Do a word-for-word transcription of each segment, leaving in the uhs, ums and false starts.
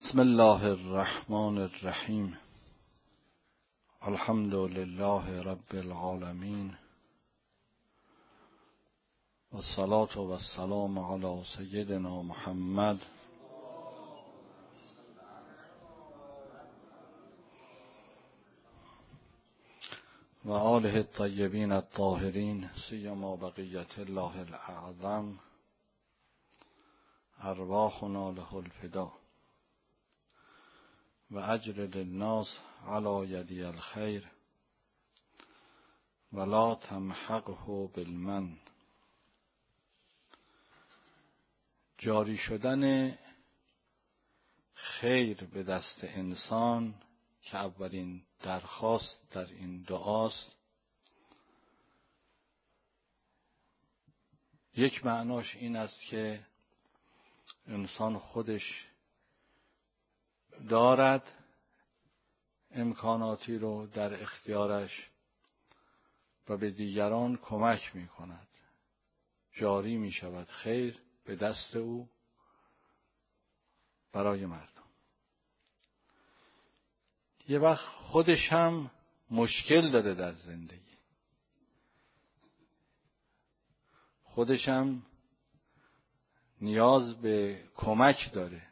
بسم الله الرحمن الرحیم. الحمد لله رب العالمین و الصلاة و السلام علی سیدنا محمد و آله الطیبین الطاهرین سیما بقیت الله الاعظم ارواحنا له الفدا و اجر للناس علی یدی الخیر ولا تمحقه بالمن. جاری شدن خیر به دست انسان که اولین درخواست در این دعاست، یک معناش این است که انسان خودش دارد امکاناتی رو در اختیارش و به دیگران کمک می کند، جاری می شود خیر به دست او برای مردم. یه وقت خودش هم مشکل داره در زندگی، خودش هم نیاز به کمک داره.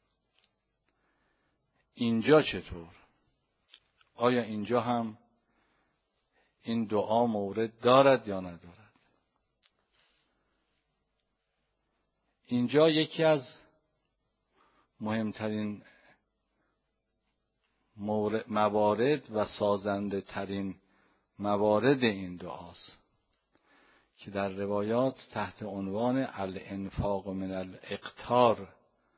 اینجا چطور؟ آیا اینجا هم این دعا مورد دارد یا ندارد؟ اینجا یکی از مهمترین موارد و سازنده ترین موارد این دعاست که در روایات تحت عنوان الانفاق من الاقتار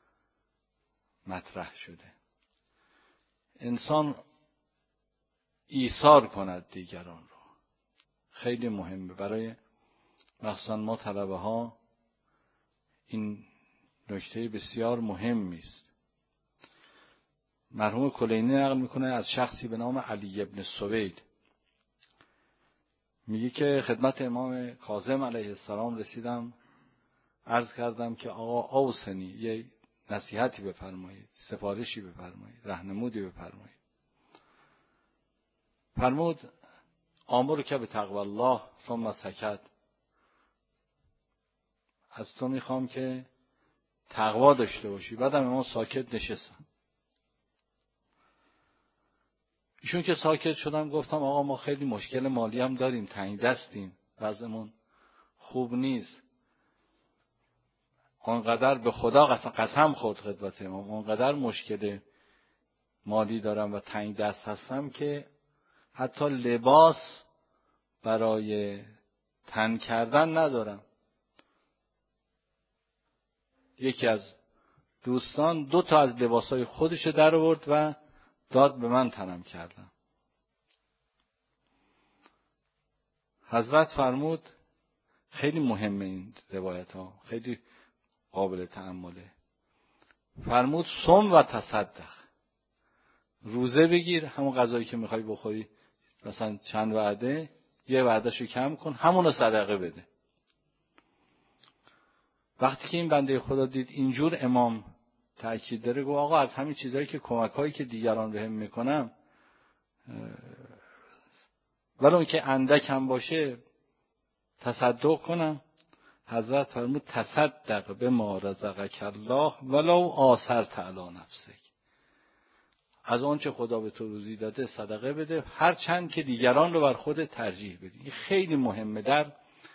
مطرح شده. انسان ایثار کند دیگران رو. خیلی مهمه برای مخصوصا ما طلبه ها، این نکته بسیار مهمی است. مرحوم کلینی نقل میکنه از شخصی به نام علی ابن سوید، میگه که خدمت امام کاظم علیه السلام رسیدم، عرض کردم که آقا اوصنی، یه نصیحتی بفرمایید، سفارشی بفرمایید، راهنمودی بفرمایید. فرمود آمرک بتقوی الله ثم سکت. از تو میخوام که تقوا داشته باشی. بعدم ما ساکت نشستم. ایشون که ساکت شدم گفتم آقا ما خیلی مشکل مالی هم داریم، تنگ دستیم، وضعمون خوب نیست. آنقدر به خدا قسم خورد خدمت امام، آنقدر مشکل مالی دارم و تنگ دست هستم که حتی لباس برای تن کردن ندارم. یکی از دوستان دو تا از لباسای خودش در آورد و داد به من تنم کردم. حضرت فرمود، خیلی مهمه این روایت ها، خیلی قابل تأمله. فرمود صم و تصدق، روزه بگیر، همون غذایی که میخوای بخوری مثلا چند وعده، یه وعدهشو کم کن، همونو صدقه بده. وقتی که این بنده خدا دید اینجور امام تأکید داره، گفت آقا از همین چیزایی که کمکایی که دیگران بهم میکنم، ولو اون که اندک هم باشه، تصدق کنم. حضرت فرمود تصدق بما رزقک الله ولو آثرت علی نفسک. از آن چه خدا به تو روزی داده صدقه بده، هر چند که دیگران رو بر خود ترجیح بدی. این خیلی مهمه در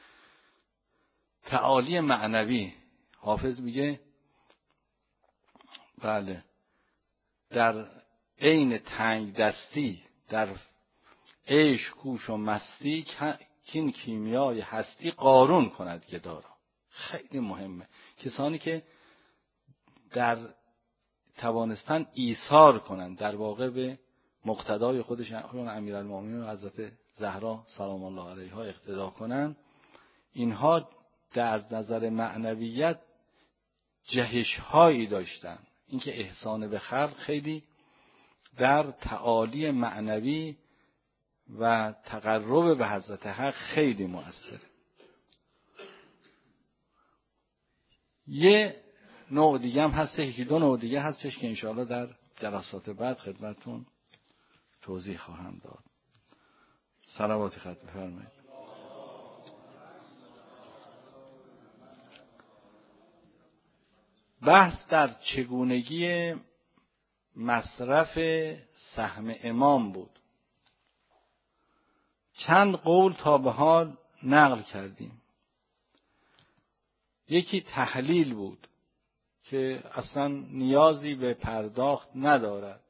تعالی معنوی. حافظ میگه بله، در عین تنگ دستی، در عیش کوش و مستی، کین کیمیای هستی قارون کند گدا را. خیلی مهمه. کسانی که در توانستن ایثار کنند، در واقع به مقتدای خودشون امیرالمومنین و حضرت زهرا سلام الله علیها اقتدا کنند، اینها در از نظر معنویت جهش هایی داشتن. اینکه احسان به خلق خیلی در تعالی معنوی و تقرب به حضرت حق خیلی مؤثره. یه نوع دیگه هم هست، یکی دو نوع دیگه هستش که انشاءالله در جلسات بعد خدمتتون توضیح خواهم داد. صلواتی خط بفرمایید. بحث در چگونگی مصرف سهم امام بود. چند قول تا به حال نقل کردیم. یکی تحلیل بود که اصلا نیازی به پرداخت ندارد.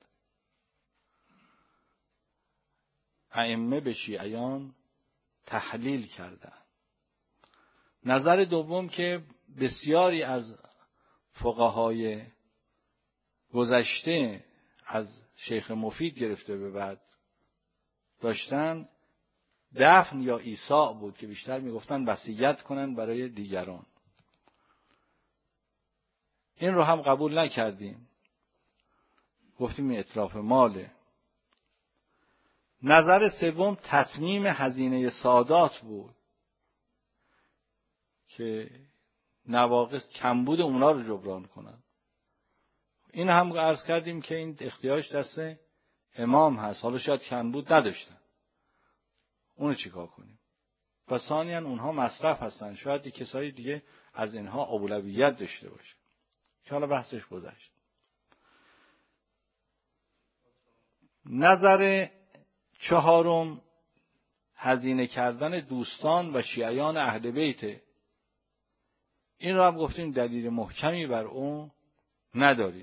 ائمه به شیعیان تحلیل کردند. نظر دوم که بسیاری از فقهای گذشته از شیخ مفید گرفته به بعد داشتن دفن یا ایثاء بود که بیشتر میگفتن وصیت کنن برای دیگران. این رو هم قبول نکردیم، گفتیم این اتلاف ماله. نظر سوم تصمیم هزینه سادات بود که نواقص کمبود اونا رو جبران کنن. این هم عرض کردیم که این اختیارش دست امام هست، حالا شاید کمبود نداشتن، اونو چیکار کنیم؟ و ثانیاً اونها مصرف هستن، شاید یک کسایی دیگه از اینها اولویت داشته باشه که حالا بحثش گذشت. نظر چهارم هزینه کردن دوستان و شیعیان اهل بیت. این رو هم گفتیم دلیل محکمی بر اون نداریم.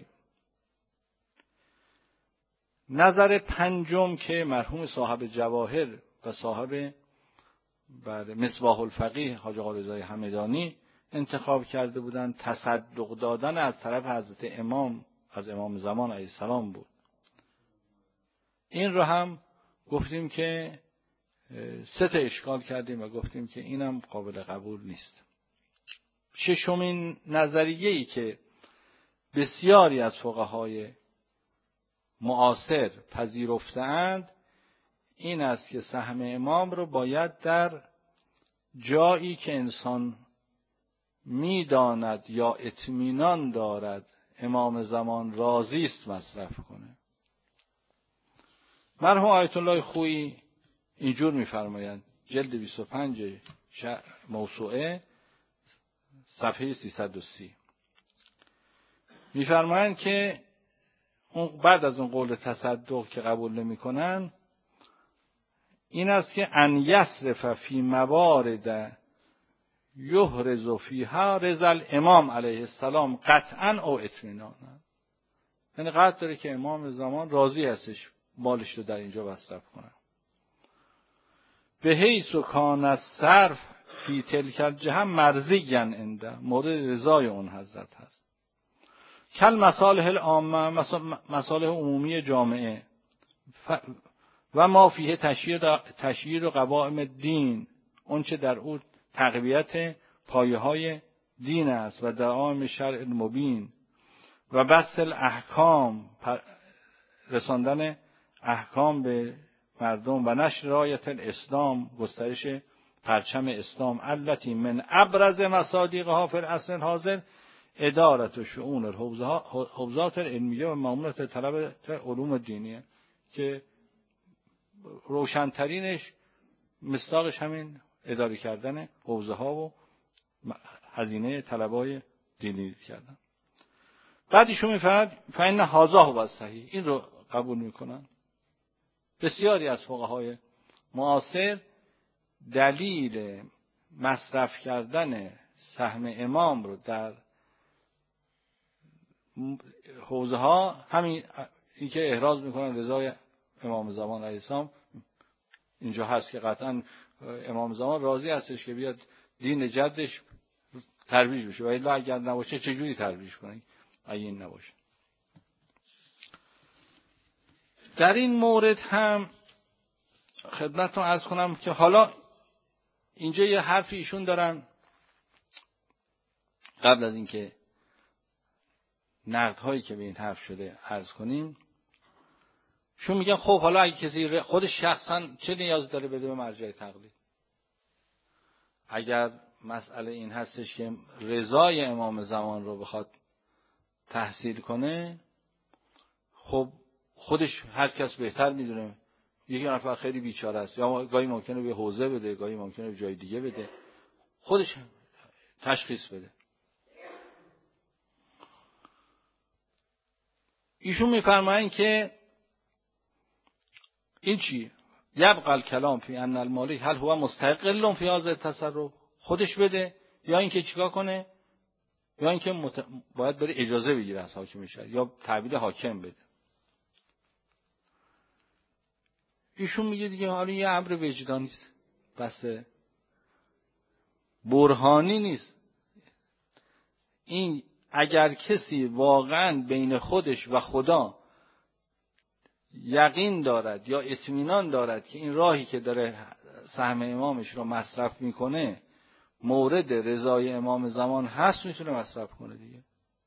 نظر پنجم که مرحوم صاحب جواهر و صاحب بعد مصباح الفقیه حاج آقا رضای همدانی انتخاب کرده بودند، تصدق دادن از طرف حضرت امام از امام زمان علیه السلام بود. این رو هم گفتیم که سه تا اشکال کردیم و گفتیم که اینم قابل قبول نیست. ششمین نظریه‌ای که بسیاری از فقهای معاصر پذیرفتند این است که سهم امام رو باید در جایی که انسان می‌داند یا اطمینان دارد امام زمان راضی است مصرف کنه. مرحوم آیت الله خویی اینجور می‌فرمایند، جلد بیست و پنج موسوعه صفحه سیصد و سی می‌فرمایند که اون بعد از اون قول تصدق که قبول نمی‌کنن این است که ان یصرف فی موارد یحرز فیها رضا الامام علیه السلام قطعا او اطمینانا. یعنی قطع داره که امام زمان راضی هستش مالش رو در اینجا مصرف کنه. به حیث کان الصرف فی تلک الجهه مرضیا عنده، مورد رضای اون حضرت هست. کل مصالح العامه، مصالح عمومی جامعه و ما فیه تشییر و قوائم الدین، اون چه در او تقویت پایه های دین است و دعائم شرع المبین و بث الاحکام، رساندن احکام به مردم و نشر رایت الاسلام، گسترش پرچم اسلام. التی من ابرز مصادیقها فی العصر الحاضر ادارت و شؤون الحوزات العلمیه و مامورت طلب علوم دینیه، که روشنترینش مصداقش همین اداره کردن حوزه ها و هزینه طلبای دینی کردن. بعدیشون میفرد فإن هذا هو الصحیح، این رو قبول میکنن. بسیاری از فقهای معاصر دلیل مصرف کردن سهم امام رو در حوزه ها همین این که احراز میکنن رضای امام زمان علیه السلام اینجا هست که قطعا امام زمان راضی هستش که بیاد دین جدش ترویج بشه، و الا اگر نباشه چجوری ترویج کنن اگه این نباشه. در این مورد هم خدمتتون عرض کنم که حالا اینجا یه حرفی ایشون دارن قبل از اینکه نقدهایی که به این حرف شده عرض کنیم. شون میگن خب حالا اگه کسی خودش شخصا چه نیاز داره بده به مرجع تقلید؟ اگر مسئله این هستش که رضای امام زمان رو بخواد تحصیل کنه، خب خودش هر کس بهتر میدونه. یکی نفر خیلی بیچاره است، یا گاهی ممکنه به حوزه بده، گاهی ممکنه به جای دیگه بده، خودش تشخیص بده. ایشون میفرمایند که این چی؟ یبقى الکلام فی ان المالک هل هو مستقل فی هذا التصرف، خودش بده یا اینکه چیکار کنه، یا اینکه مت... باید بره اجازه بگیره از حاکم شهر یا تعبیر حاکم بده. ایشون میگه دیگه حالا یه امر وجدانی است، بس برهانی نیست. این اگر کسی واقعا بین خودش و خدا یقین دارد یا اطمینان دارد که این راهی که داره سهم امامش رو مصرف میکنه مورد رضای امام زمان هست، میتونه مصرف کنه دیگه.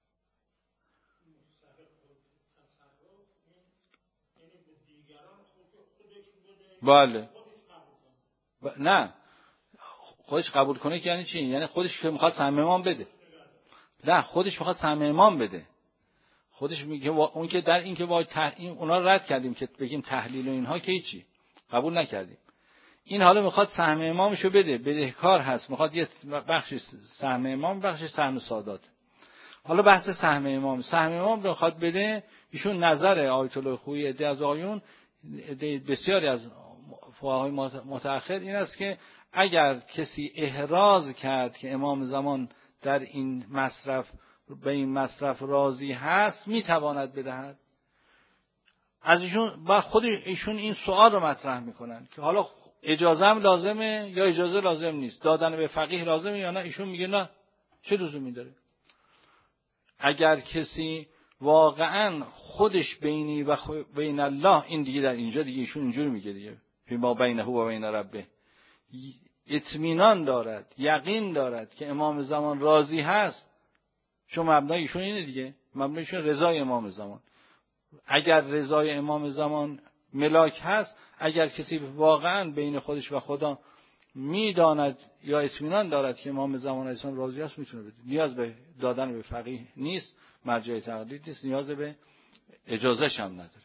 بله ب... نه خودش قبول کنه که یعنی چی؟ یعنی خودش که میخواد سهم امام بده. نه خودش میخواد سهم امام بده. خودش میگه اون که در این که با ته... این اونا رد کردیم که بگیم تحلیل و اینها که چی قبول نکردیم. این حالا میخواد سهم امامشو بده، بدهکار هست، میخواد یه بخشی سهم امام، بخشی سهم سادات. حالا بحث سهم امام، سهم امام رو میخواد بده. ایشون نظر آیت الله خویی عده از آیون بسیاری از فقهای متأخر این است که اگر کسی احراز کرد که امام زمان در این مصرف به این مصرف راضی هست میتواند بدهد. از ایشون با خود ایشون این سوال رو مطرح میکنن که حالا اجازه هم لازمه یا اجازه لازم نیست، دادن به فقیه لازمه یا نه. ایشون میگه نه، چه لزومی داره. اگر کسی واقعا خودش بینی و بین الله، این دیگه در اینجا دیگه ایشون اینجوری میگه دیگه، فیما بینه و بین ربه، اطمینان دارد، یقین دارد که امام زمان راضی هست. چون مبنای ایشون اینه دیگه، مبنای ایشون رضای امام زمان. اگر رضای امام زمان ملاک هست، اگر کسی واقعا بین خودش و خدا میداند یا اطمینان دارد که امام زمان اسلام راضی است، میتونه بده. نیاز به دادن به فقیه نیست، مرجع تقلید نیست، نیاز به اجازهش هم نداره.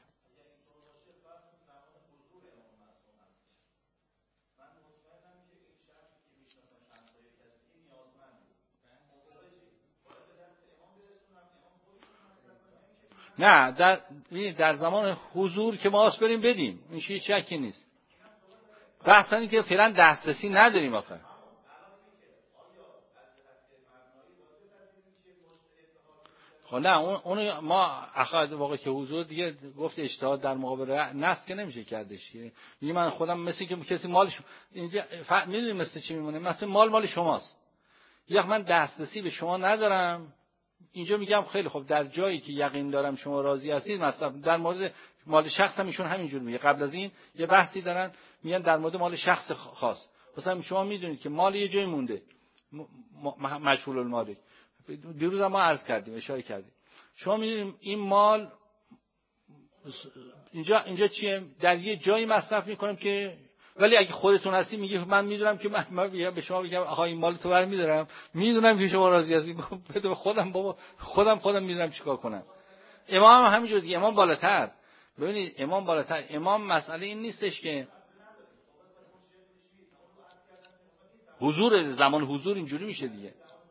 نه در در زمان حضور که ما بریم بدیم، این چیز شکی نیست. بحث اینه که فعلا دسترسی نداریم آخه. خب نه اون اون ما اخواد واقعا که حضور دیگه گفت اجتهاد در مقابل نص که نمیشه کردش. میگه من خودم مثل که کسی مالش اینجا ف... میدونی مثل چی میمونه، مثلا مال مال شماست. یا من دسترسی به شما ندارم، اینجا میگم خیلی خب در جایی که یقین دارم شما راضی هستید. مثلا در مورد مال شخص هم ایشون همینجور میگه. قبل از این یه بحثی دارن میگن در مورد مال شخص خاص، مثلا شما میدونید که مال یه جای مونده مجهول المالک، دیروز هم ما عرض کردیم اشاره کردیم، شما میدونید این مال اینجا اینجا چیه، در یه جایی مصرف میکنم که، ولی اگه خودتون هستی میگه من میدونم که من, من به شما بگم آقا این مال تو برمی‌دارم، میدونم که شما راضی هستی، بده خودم بابا خودم خودم میدونم چیکار کنم. امام هم همینجوری دیگه، امام بالاتر. ببینید امام بالاتر. امام مسئله این نیستش که حضور زمان حضور اینجوری میشه دیگه.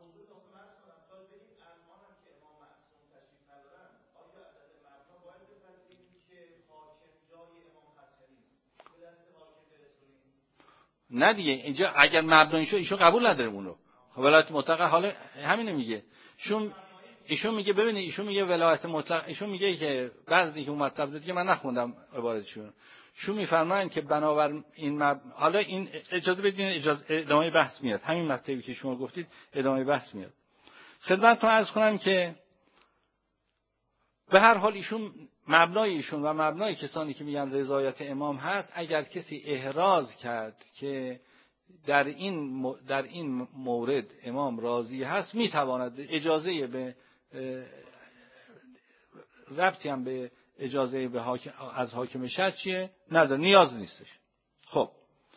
نه دیگه اینجا اگر مبنایی شو ایشون قبول نداره اون رو. ولایت مطلقه حالا همینه میگه. ایشون ایشون میگه ببینید ایشون میگه ولایت مطلق، ایشون میگه که بعضی که مطلب داد که من نخوندم عبارتشون. ایشون میفرمایند که بنابر این مب... حالا این اجازه بدین اجازه ادامه بحث میاد. همین مطلبی که شما گفتید ادامه بحث میاد. خدمتتون عرض کنم که به هر حال ایشون مبنای ایشون و مبنای کسانی که میگن رضایت امام هست، اگر کسی احراز کرد که در این در این مورد امام راضی هست، میتواند اجازه به ربطی هم به اجازه به حاکم از حاکم شهر چیه نداره، نیاز نیستش. خب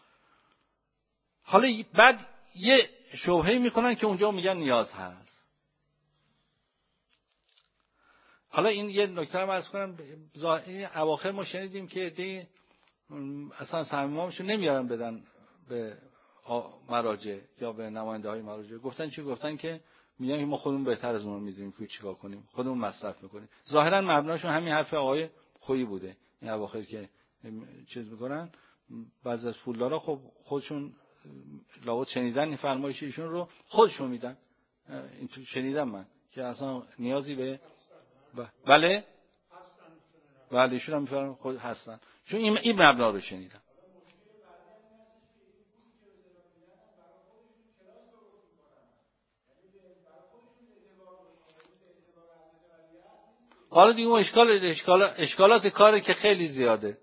حالا بعد یه شبهه میکنن که اونجا میگن نیاز هست. حالا این یه نکته رو عرض کنم، این اواخر ما شنیدیم که دی اصلا سهم امامشون نمیارن بدن به مراجع یا به نماینده های مراجع. گفتن چی؟ گفتن که میگن ما خودمون بهتر از اونها میدونیم که چیکار کنیم، خودمون مصرف میکنیم. ظاهرا مبناشون همین حرف آقای خویی بوده. این اواخر که چیز میکنن، بعضی از پولدارا خب خودشون لابد شنیدن این فرمایش ایشون رو، خودشون میدن. این تو شنیدم من که اصلا نیازی به بله بله ایشون هم میفرمایند خود هستن، چون این این مبنا رو شنیدم. حالا دیگه اون اشکال اشکال اشکالات کاری که خیلی زیاده.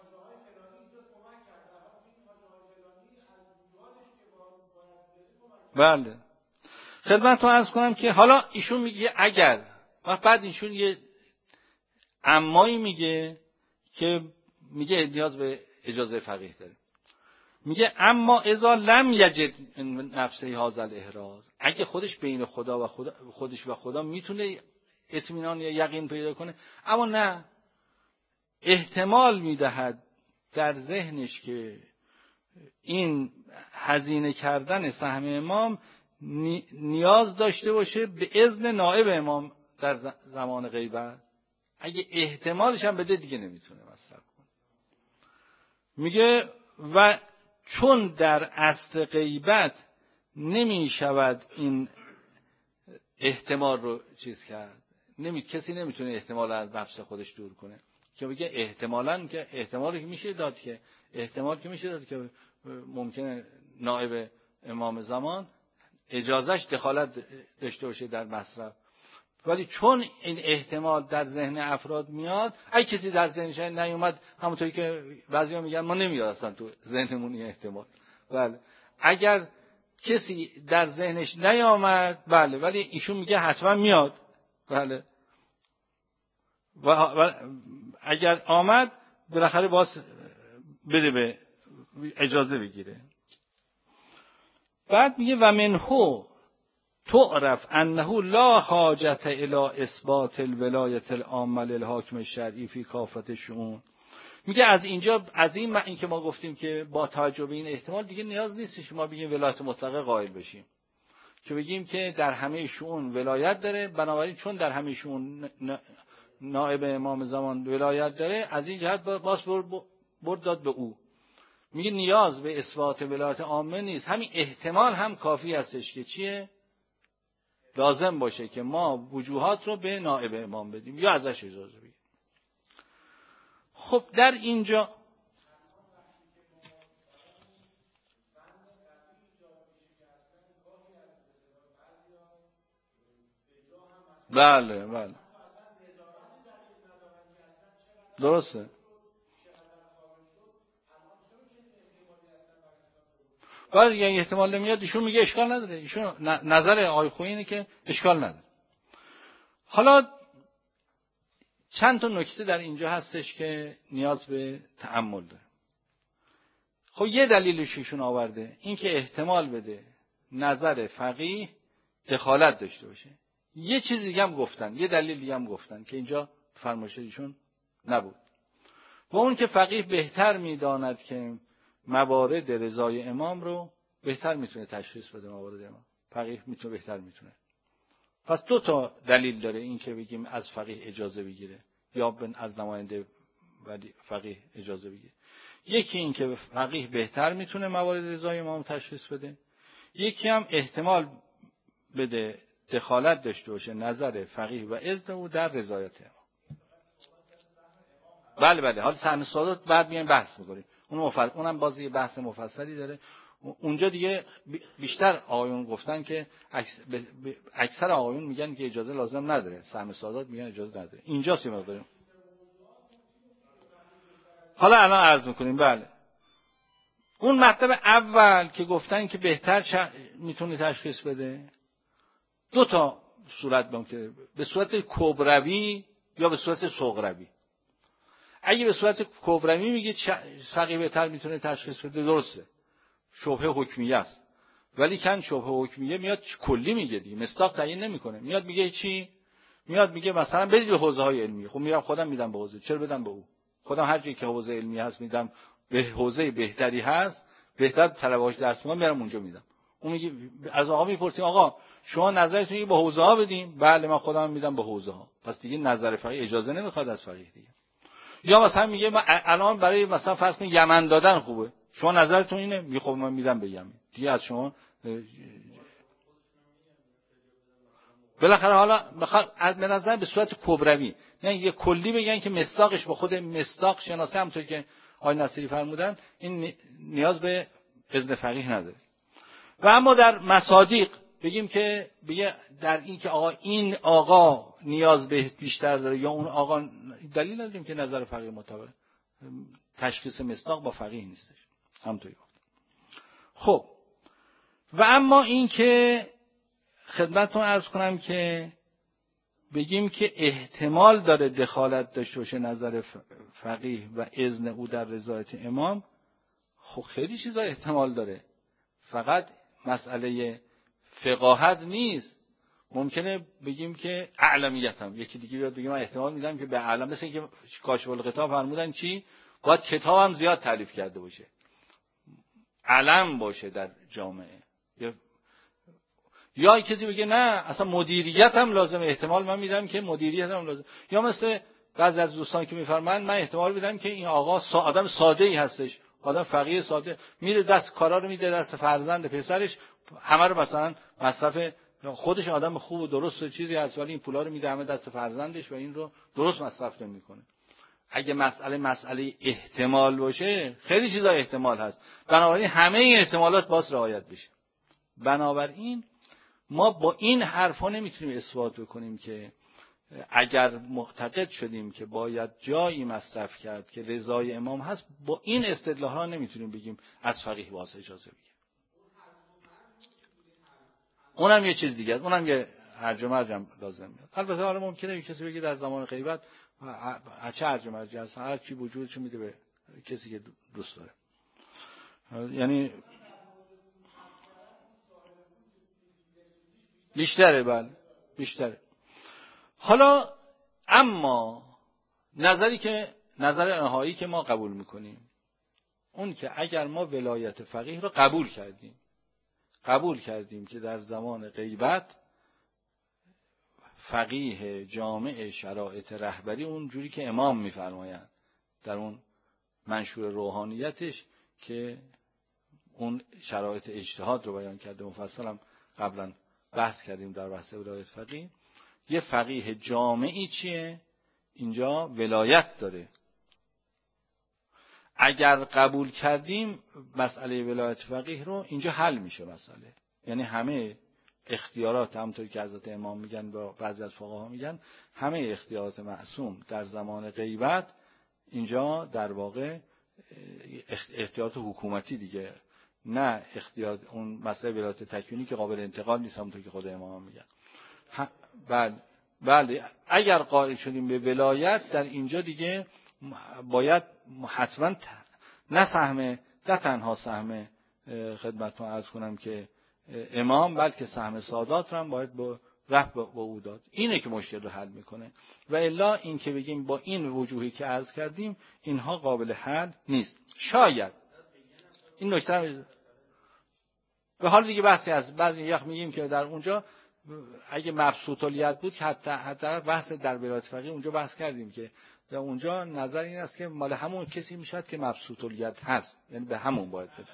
بله خدمتتون عرض کنم که حالا ایشون میگه اگر، و بعد ایشون یه امایی میگه که میگه نیاز به اجازه فقیه داره. میگه اما اذا لم یجد نفسه هذا الاحراز، اگه خودش بین خدا و خدا خودش و خدا میتونه اطمینان یا یقین پیدا کنه، اما نه احتمال میدهد در ذهنش که این هزینه کردن سهم امام نیاز داشته باشه به اذن نائب امام در زمان غیبت، اگه احتمالش هم بده دیگه نمیتونه مصرف کنه. میگه و چون در اصل غیبت نمیشود این احتمال رو چیز کرد، نمی کسی نمیتونه احتمال از نفس خودش دور کنه که بگه احتمالاً، که احتمالی که میشه داد، که احتمال که میشه داد که ممکنه نائب امام زمان اجازهش دخالت داشته باشه در مصرف، ولی چون این احتمال در ذهن افراد میاد، اگه کسی در ذهنش نیومد، همونطوری که بعضیا میگن ما نمیاد اصلا تو ذهنمون این احتمال، بله اگر کسی در ذهنش نیامد بله، ولی ایشون میگه حتما میاد، بله و, و اگر آمد بالاخره باز بده به اجازه بگیره. بعد میگه و منهو تعرف انه لا حاجت الى اثبات الولایت العامه للحاکم الشرعی فی کافت الشؤون. میگه از اینجا، از این این که ما گفتیم که با توجه به این احتمال دیگه نیاز نیستش ما بگیم ولایت مطلقه قائل بشیم، که بگیم که در همه شؤون ولایت داره، بنابراین چون در همه شؤون نائب امام زمان ولایت داره، از این جهت باز برد داد به او. میگه نیاز به اثبات ولایت عامه نیست، همین احتمال هم کافی هستش که چیه؟ لازم باشه که ما وجوهات رو به نائب امام بدیم یا ازش اجازه بگیریم. خب در اینجا بله بله درسته. بعد یه احتمال نمیاد، ایشون میگه اشکال نداره، ایشون نظر آقای خویی اینه که اشکال نداره. حالا چند تا نکته در اینجا هستش که نیاز به تأمل داره. خب یه دلیلش ایشون آورده، این که احتمال بده نظر فقیه دخالت داشته باشه. یه چیز دیگه هم گفتن، یه دلیل دیگه هم گفتن که اینجا فرمایش ایشون نبود، و اون که فقیه بهتر میداند که موارد رضای امام رو بهتر میتونه تشخیص بده. موارد امام فقیه میتونه بهتر میتونه. پس دو تا دلیل داره این که بگیم از فقیه اجازه بگیره یا از نماینده ولی فقیه اجازه بگیره. یکی این که فقیه بهتر میتونه موارد رضای امام تشخیص بده، یکی هم احتمال بده دخالت داشته باشه نظر فقیه و اذن او در رضایت امام. بله بله حالا سهم سادات بعد میایم بحث میکنیم، اون مفصل، اونم باز یه بحث مفصلی داره. اونجا دیگه بیشتر آقایون گفتن که اکثر آقایون میگن که اجازه لازم نداره، سهم سادات میگن اجازه نداره. اینجا سی مقداریم حالا الان عرض میکنیم. بله اون مطلب اول که گفتن که بهتر چ... میتونه تشخیص بده، دو تا صورت ممکنه، به صورت کبروی یا به صورت صغروی. اگه به صورت کبروی میگه فقیه بهتر میتونه تشخیص بده، درسته، شبهه حکمیه است، ولی کن شبهه حکمیه میاد کلی میگه دیگه، مصداق تعیین نمیکنه، میاد میگه چی؟ میاد میگه مثلا بدید به حوزه های علمی. خب میرم خودم میدم به حوزه، چرا بدم به او؟ خودم هر جایی که حوزه علمی هست میدم، به حوزه بهتری هست، بهتر طلبه‌هاش درس میخوان، میرم اونجا میدم. اون میگه از آقا میپرسیم آقا شما نظرتون اینه به حوزه ها بدیم؟ بله من خودم میدم به حوزه ها. پس دیگه نظر فقیه اجازه نمیخواد از فقیه دیگه. یا مثلا میگه من الان برای مثلا فرض کن یمن دادن خوبه، شما نظرتون اینه؟ میگه خب من میدم به یمن. دیگه از شما بالاخره حالا بخواد از به نظر به صورت کبروی، نه یه کلی بگن که مصداقش به خود مصداق شناسه، همونطور که آقای نصیری فرمودن این نیاز به اذن فقیه نداره. و اما در مصادیق بگیم که بگه در این که آقا این آقا نیاز به بیشتر داره یا اون آقا، دلیل نداریم که نظر فقیه مطابق. تشخیص مصداق با فقیه نیستش. همونطوری گفتم. خب و اما این که خدمتتون عرض کنم که بگیم که احتمال داره دخالت داشته باشه نظر فقیه و اذن او در رضایت امام، خب خیلی چیزا احتمال داره، فقط مسئله فقاهت نیست. ممکنه بگیم که اعلمیتم، یکی دیگه بیاد بگیم من احتمال میدم که به اعلم، مثل اینکه کاشف الغطا فرمودن چی؟ باید کتاب هم زیاد تالیف کرده باشه، علم باشه در جامعه. یا کسی بگه نه اصلا مدیریت هم لازمه، احتمال من میدم که مدیریت هم لازم. یا مثل بعضی از دوستان که میفرمایند من احتمال میدم که این آقا سا آدم ساده ای هستش، آدم فقیه ساده، میره دست کارا رو میده دست فرزند پسرش، همه رو مثلا مصرف خودش، آدم خوب و درست و چیزی هست ولی این پولا رو میده همه دست فرزندش و این رو درست مصرف نمیکنه. اگه مسئله مسئله احتمال باشه خیلی چیزا احتمال هست، بنابراین همه این احتمالات باز رعایت بشه. بنابراین ما با این حرفا نمیتونیم اثبات بکنیم که اگر معتقد شدیم که باید جایی مصرف کرد که رضای امام هست، با این استدلال ها نمیتونیم بگیم از فقیه باز اجازه بگیم. اونم یه چیز دیگه است، اونم یه هرج و مرج لازم میاد. البته حالا ممکنه کسی بگه در زمان غیبت چه هرج و مرجی هست، هر کی وجودش میده به کسی که دوست داره. یعنی بیشتره، بله بیشتره. حالا اما نظری که نظر نهایی که ما قبول میکنیم اون که اگر ما ولایت فقیه رو قبول کردیم قبول کردیم که در زمان غیبت فقیه جامع شرایط رهبری اون جوری که امام میفرمایند در اون منشور روحانیتش که اون شرایط اجتهاد رو بیان کرده، مفصلا قبلا بحث کردیم در بحث ولایت فقیه، یه فقیه جامعی چیه؟ اینجا ولایت داره. اگر قبول کردیم مسئله ولایت فقیه رو، اینجا حل میشه مسئله. یعنی همه اختیارات، همونطوری که حضرت امام میگن و بعضی از فقها میگن، همه اختیارات معصوم در زمان غیبت اینجا در واقع اختیارات حکومتی دیگه، نه اختیار اون مسئله ولایت تکوینی که قابل انتقال نیست، همونطور که خود امام میگن. بله بله اگر قائل شدیم به ولایت در اینجا دیگه باید حتما نه سهم نه تنها سهم خدمتتون عرض کنم که امام، بلکه سهم سادات رو هم باید با رفت با او داد. اینه که مشکل رو حل میکنه. و الا این که بگیم با این وجوهی که عرض کردیم اینها قابل حل نیست. شاید این نکته به حال دیگه بحثی هست، بعضی یخ میگیم که در اونجا اگه مبسوط الیت بود که حتی حتی بحث در ولایت فقیه اونجا بحث کردیم که در اونجا نظر این است که مال همون کسی میشد که مبسوط الیت هست، یعنی به همون باید بده.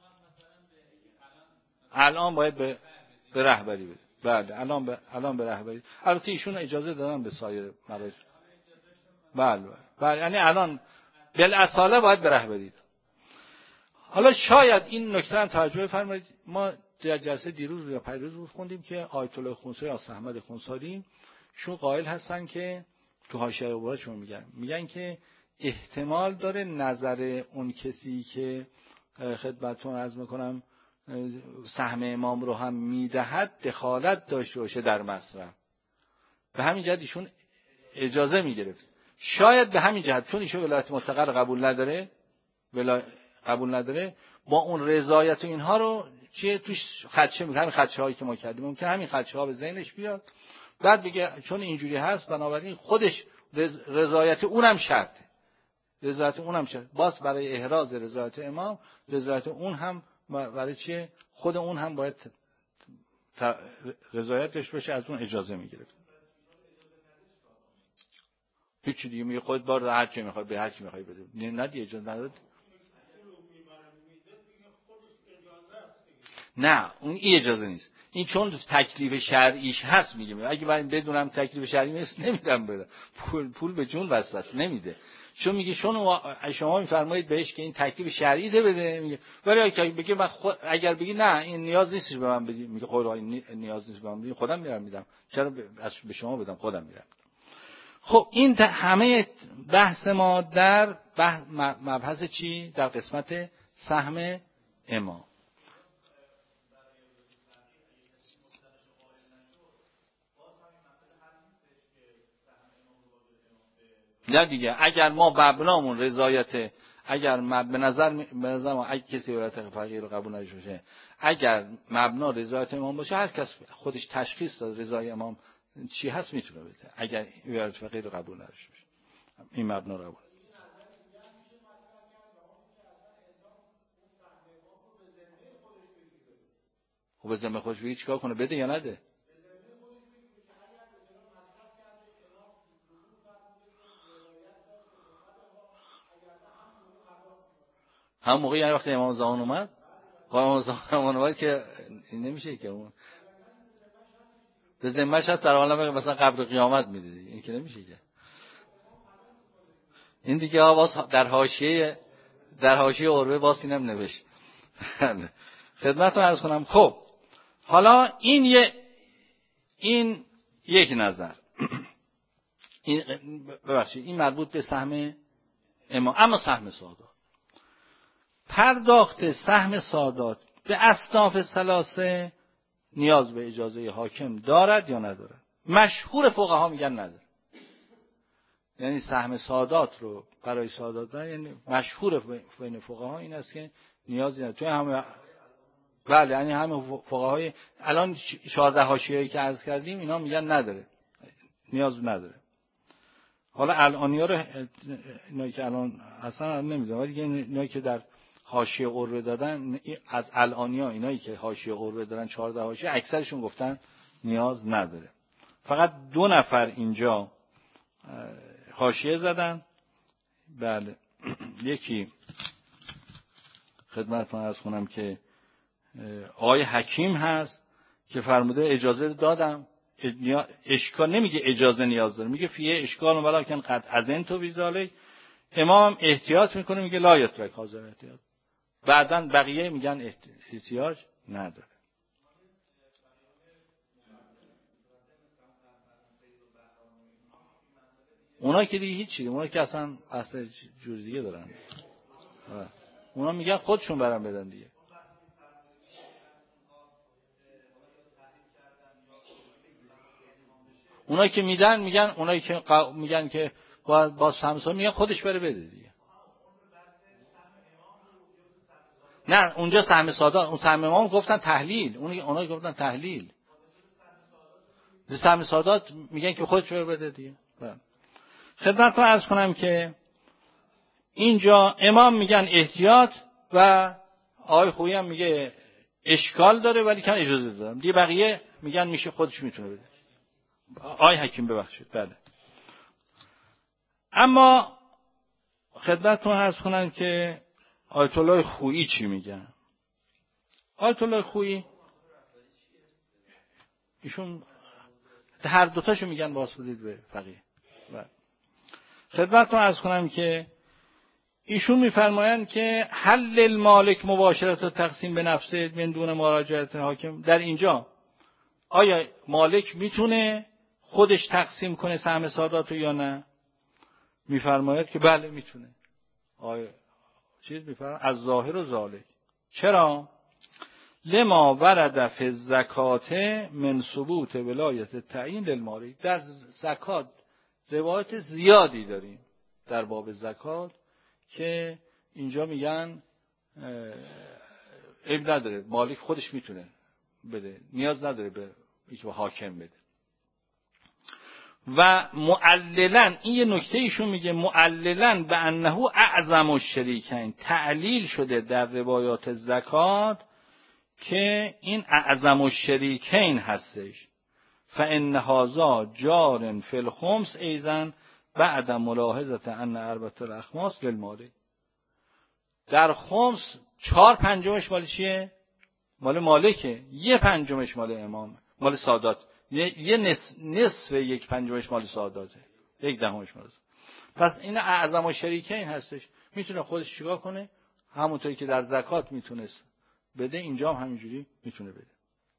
الان باید به به رهبری بده. بله الان به الان به رهبری. البته ایشون اجازه دادن به سایر مراجع. بله بله یعنی الان بالاصاله باید به رهبری. حالا شاید این نکته هم توجه بفرمایید، ما در جلسه دیروز یا پیروز خوندیم که آیت الله خونساری آقا احمد خونساری شون قائل هستن که تو حاشیه عبارتشون میگن میگن که احتمال داره نظر اون کسی که خدمتتون عرض میکنم سهم امام رو هم میدهد دخالت داشته باشه در مصرف. به همین جهت ایشون اجازه میگرفت. شاید به همین جهت چون ایشون ولایت مطلقه رو قبول نداره ولا قبول نداره، با اون رضایت و اینها رو چیه توش خدشه میکنه، همین خدشه هایی که ما کردیم ممکن همین خدشه ها به ذهنش بیاد بعد بگه چون اینجوری هست بنابراین خودش رضایت اونم شرطه، رضایت اونم شرط. باز برای احراز رضایت امام، رضایت اون هم برای چیه؟ خود اون هم باید رضایتش بشه، از اون اجازه میگیره. هیچ دیگه میگه خودت بار هر چی میخوای به هر کی میخوای بده. نه نه دیگه اجازه نداد. نه اون این اجازه نیست. این چون تکلیف شرعیش هست میگه اگه من بدونم تکلیف شرعی نیست نمیدم بده. پول پول به جون بسته است نمیده. چون میگه چون شما میفرمایید بهش که این تکلیف شرعی ته بده میگه، ولی اگه بگه من خود اگر بگی نه این نیاز نیست به من بدی، میگه خود این نیاز نیست به من بدی، خودم میرم میدم، چرا به شما بدم، خودم میرم. خب این همه بحث ما در بحث مبحث چی؟ در قسمت سهم امام. نه دیگه اگر ما مبنامون رضایت، اگر به نظر به نظر ما اگه کسی ولایت فقیه رو قبول نداشته باشه، اگر مبنا رضایت امام باشه هر کس خودش تشخیص داد رضای امام چی هست میتونه بده، اگر ولایت فقیه رو قبول نداشته باشه این مبنا رو قبول. خب به ذمه خودش بگی چیکار کنه، بده یا نده؟ هم موقع یعنی وقتی امام زمان اومد، امام زمان اومد که این نمیشه که اون به ذمه‌ش هست در حال مثلا قبر قیامت میده دیگه، این که نمیشه که این دیگه باز در حاشیه در حاشیه عروه باز اینم نوشت. خدمتتون عرض کنم. خب حالا این یه این یک نظر این ببخشید این مربوط به سهم امام. اما سهم سادات، پرداخت سهم سادات به اصناف ثلاثه نیاز به اجازه حاکم دارد یا ندارد؟ مشهور فقها میگن نداره. یعنی سهم سادات رو برای سادات دارن، یعنی مشهور بین فقها این است که نیازی نداره. توی همه بله یعنی همه فقهای الان چهارده حاشیه‌ای که عرض کردیم اینا میگن نداره، نیاز نداره. حالا الانیا رو اینا که الان اصلا نمیدونم، ولی اینا که در حاشیه قربه دادن از الانیا، اینایی که حاشیه قربه دادن چهارده حاشیه اکثرشون گفتن نیاز نداره. فقط دو نفر اینجا حاشیه زدن. بله یکی خدمتتون عرض کنم که آقای حکیم هست که فرموده اجازه دادم، اشکال نمیگه اجازه نیاز داره، میگه فیه اشکال ولکن قد اذنت بذلک. امام احتیاط میکنه میگه لا یترک حاضر احتیاط. بعدن بقیه میگن احتیاج نداره. اونا که دیگه هیچ چیزی، اونا که اصلا اصلا جور دیگه دارن، اونا میگن خودشون برام بدن دیگه. اونا که میدن میگن، اونایی که قا... میگن که با با سمسا میگن خودش بره بده دیگه. نه اونجا سهم سادات، اون سهم امام گفتن تحلیل، اون اونا گفتن تحلیل. سهم سادات میگن که خودش بره بده دیگه. خدمتتون عرض کنم که اینجا امام میگن احتیاط و آقای خویی هم میگه اشکال داره ولی کن اجازه دادم دیگه. بقیه میگن میشه خودش میتونه بده. آقای حکیم ببخشید. بله. اما خدمتتون عرض کنم که آیت الله خویی چی میگن. آیت الله خویی ایشون هر دوتاشو میگن باز بدید به فقیه. خدمتتون عرض کنم که ایشون میفرمایند که حل المالک مباشرت و تقسیم به نفسه من دون مراجعت حاکم. در اینجا آیا مالک میتونه خودش تقسیم کنه سهم سادات رو یا نه؟ میفرماید که بله میتونه. آیا چیز میفرماید از ظاهر و ذالک. چرا؟ لما ورد فی الزکات من ثبوت ولایت تعیین للمالک. در زکات روایت زیادی داریم در باب زکات که اینجا میگن عیب نداره، مالک خودش میتونه بده، نیاز نداره به اینکه حاکم بده. و معللا، این یه نکته ایشون میگه، معللا به انه اعظم الشریکین، تعلیل شده در روایات زکات که این اعظم الشریکین هستش. فان هذا جار فی الخمس ایضا بعد ملاحظه ان اربعه الاخماس للمالک. در خمس چهار پنجمش مال چیه؟ مال مالکه، یه پنجمش مال امام، مال سادات، یه نصف, نصف یک پنجمش مال ساداته، یک دهمش مال سادات. پس این اعظم الشریکین هستش، میتونه خودش چیکار کنه؟ همونطوری که در زکات میتونست بده، اینجا هم همینجوری میتونه بده.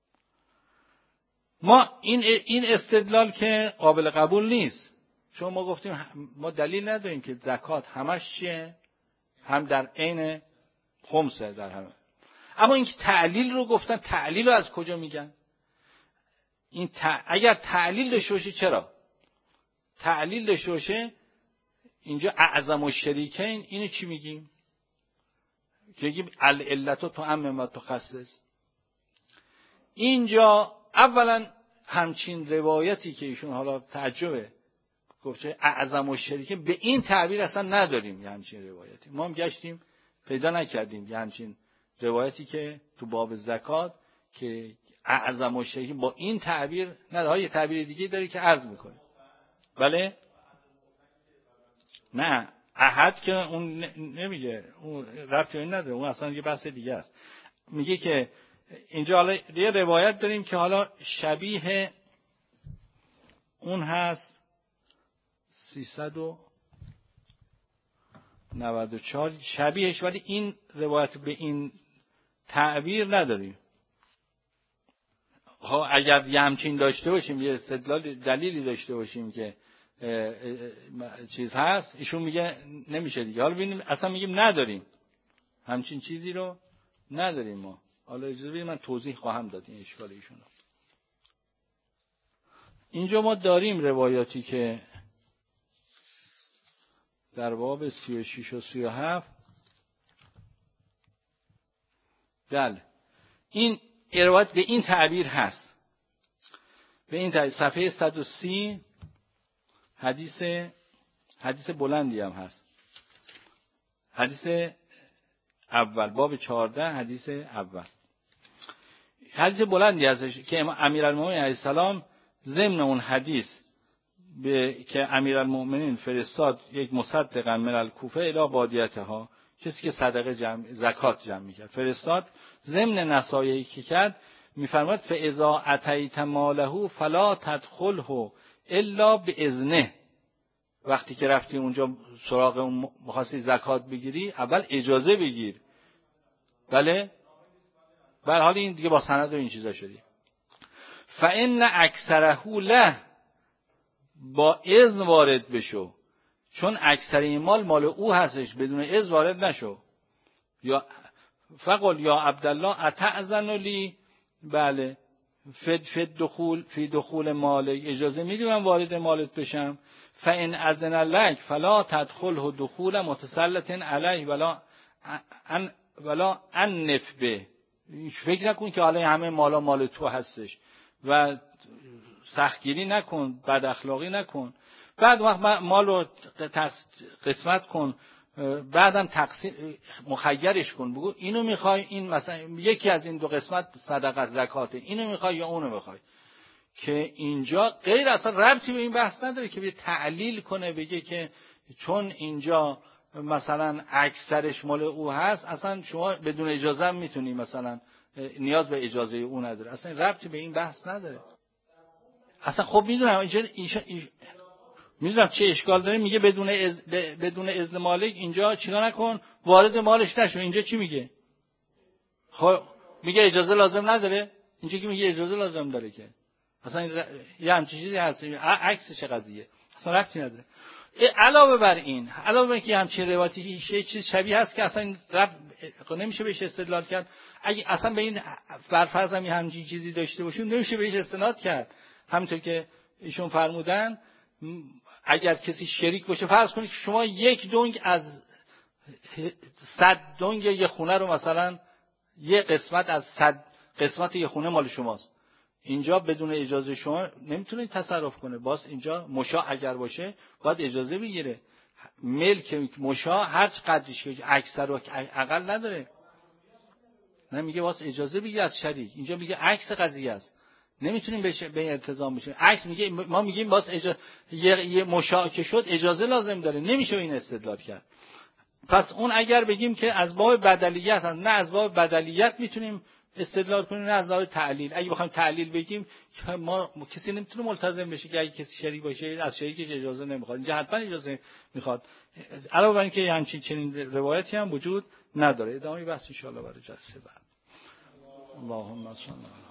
ما این این استدلال که قابل قبول نیست، چون ما گفتیم ما دلیل نداریم که زکات همش چیه؟ هم در عین خمسه در همه. اما اینکه تعلیل رو گفتن، تعلیل رو از کجا میگن؟ این ت... اگر تعلیل داشته باشه، چرا؟ تعلیل داشته باشه، اینجا اعظم الشریکین، اینو چی میگیم؟ که میگیم العلت تعمم و تخصص. اینجا اولا همچین روایتی که ایشون حالا تعجبه گفته اعظم الشریکین، به این تعبیر اصلا نداریم. یه همچین روایتی ما هم گشتیم پیدا نکردیم، یه همچین روایتی که تو باب زکات که اعظم الشریکین با این تعبیر نداره. یه تعبیر دیگه داره که عرض میکنه. بله؟ نه، احد که اون نمیگه، اون ربطی نداره، اون اصلا یه بحث دیگه است. میگه که اینجا حالا یه روایت داریم که حالا شبیه اون هست، سیصد و نود و چهار شبیهش، ولی این روایت به این تعبیر نداریم. ها اگر یه همچین داشته باشیم، یه استدلال دلیلی داشته باشیم که اه اه چیز هست، ایشون میگه نمیشه دیگه. حالا ببینیم، اصلا میگیم نداریم، همچین چیزی رو نداریم ما. حالا اجازه بدید من توضیح خواهم داد این اشکال ایشون رو. اینجا ما داریم روایاتی که در باب سی و شش و سی و هفت، بله این روایت به این تعبیر هست، به این تعبیر. صفحه صد و سی حدیث حدیث بلندی هم هست، حدیث اول باب چهارده حدیث اول، حدیث بلندی هست که امیرالمومنین علیه السلام ضمن اون حدیث به که امیرالمومنین فرستاد یک مصدقا من الکوفه الی بادیتها، کسی که صدقه جمع زکات جمع میکرد فرستاد، ضمن نصایحی که کرد میفرماد فاذا اتیت ماله فلا تدخله الا باذنه. وقتی که رفتی اونجا سراغ اون می‌خواستی زکات بگیری، اول اجازه بگیر. بله؟ به هر حال این دیگه با سند و این چیزا شدی. فان اکثره له، با اذن وارد بشو، چون اکثر این مال مال او هستش، بدون اذن وارد نشو. یا فقل یا عبدالله اتأذن لی، بله، فد فد دخول فی دخول مال، اجازه میدی من وارد مالت بشم. فان اذن لک فلا تدخله دخول متسلط علیه ولا ان ولا انف به. فکر نکن که حالا همه مالا مال تو هستش و سختگیری نکن، بد اخلاقی نکن. بعد وقت مالو قسمت کن، بعدم تقسیم مخیرش کن، بگو اینو میخوای، این مثلا یکی از این دو قسمت صدقه زکاته، اینو میخوای یا اونو میخوای. که اینجا غیر اصلا ربطی به این بحث نداره که به تعلیل کنه، بگه که چون اینجا مثلا اکثرش مال او هست، اصلا شما بدون اجازه هم میتونی، مثلا نیاز به اجازه او نداره. اصلا ربطی به این بحث نداره. اصلا خب میدونم اینجا اینجا میدونم چه اشکال داره. میگه بدون از... بدون اذن مالک اینجا چیکار نکن، وارد مالش نشو. اینجا چی میگه؟ خب میگه اجازه لازم نداره. اینجا که میگه اجازه لازم داره، که اصلا یه همچین چیزی هست، عکسش قضیه اصلا ربطی نداره. علاوه بر این، علاوه بر اینکه همچین روایتی یه چیز شبیه هست که اصلا رب نمیشه بهش استدلال کرد. اگه اصلا به این برفرض هم همچین چیزی داشته باشیم، نمیشه بهش استناد کرد. همونطور که ایشون فرمودن، اگر کسی شریک باشه، فرض کنید که شما یک دنگ از صد دنگ یه خونه رو، مثلا یه قسمت از صد قسمت یه خونه مال شماست، اینجا بدون اجازه شما نمیتونه تصرف کنه. باز اینجا مشاع اگر باشه باید اجازه بگیره. ملک مشاع هر قدرش که اکثر و اقل نداره، نه میگه باز اجازه بگیر از شریک. اینجا میگه عکس قضیه است، نمیتونیم بشه به التزام بشه. عکس میگه، ما میگیم باز اجازه، یه, یه مشاع که شد اجازه لازم داره، نمیشه به این استدلال کرد. پس اون اگر بگیم که از باب بدلیت هست، نه از باب بدلیت میتونیم استدلال کنیم، نه از باب تعلیل. اگه بخوایم تعلیل بگیم که ما کسی نمیتونه ملتزم بشه که اگه کسی شریک باشه از شریکش اجازه نمیخواد، اینجا حتما اجازه میخواد. علاوه بر اینکه همچین چنین روایتی هم وجود نداره. ادامه بحث ان شاء الله برای جلسه بعد. اللهم صل